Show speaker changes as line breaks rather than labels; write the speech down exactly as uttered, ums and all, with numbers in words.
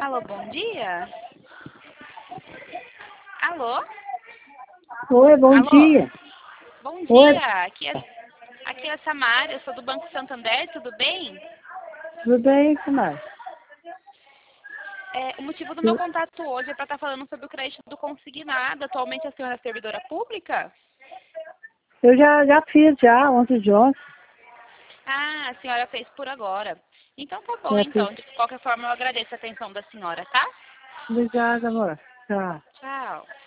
Alô, bom dia? Alô?
Oi, bom
Alô?
dia.
Bom
Oi,
dia, aqui é, aqui é a Samara, eu sou do Banco Santander, tudo bem?
tudo bem, Samara?
É, o motivo do meu contato hoje é para estar falando sobre o crédito do consignado. Atualmente a senhora é servidora pública?
Eu já, já fiz, já, ontem de ontem.
Ah, a senhora fez por agora. Então tá bom,
Já fiz.
então. De qualquer forma, eu agradeço a atenção da senhora, tá?
Obrigada, amor. Tchau.
Tchau.